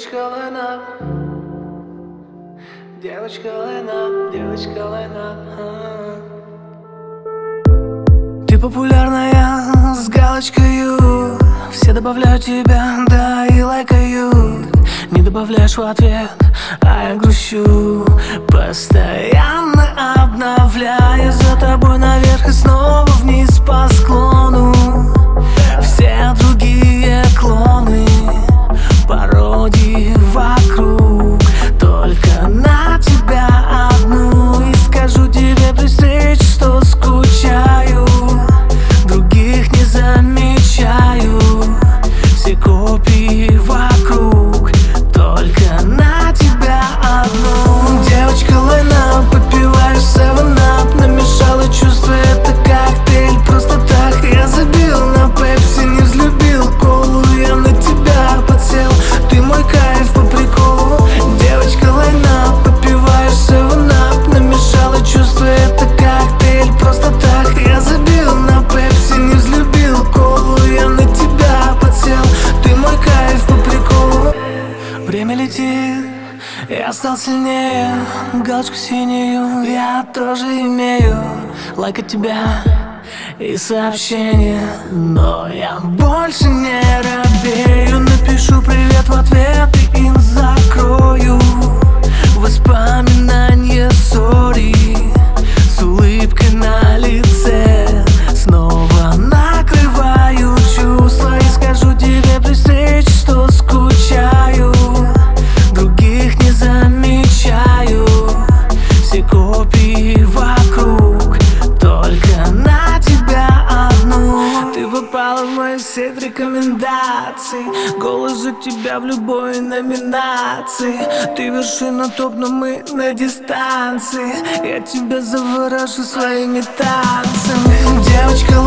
Девочка лайна, девочка лайна, девочка лайна. Ты популярная с галочкою, все добавляют тебя, да и лайкают. Не добавляешь в ответ, а я грущу, постоянно обновляя за тобой наверх и снова вниз по склону. Все другие клоны, пародии вокруг, только на тебя одну. И скажу тебе при встрече, что скучаю, других не замечаю. Все копии вокруг, только на тебя одну. Девочка лайна, попиваешь 7-Up, намешала чувства, это коктейль. Просто так я забил на пепси, не взлюбил колу. Я на тебя подсел, ты мой кайф по приколу. Девочка лайна, попиваешь 7-Up, намешала чувства, это коктейль. Просто так я забил на пепси, не взлюбил колу. Я на тебя подсел, ты мой кайф по приколу. Время летит, я стал сильнее, галочку синюю я тоже имею. Лайк от тебя и сообщение, но я больше не робею. Напишу привет в ответ и им закрою воспоминания, сори, с улыбкой на лице. Снова накрываю чувства и скажу тебе при встрече, что скучаю, других не замечаю. Все копии вокруг, только на тебя одну. Ты попала в мою сеть рекомендаций, голос за тебя в любой номинации. Ты вершина топ, но мы на дистанции. Я тебя заворошу своими танцами. Девочка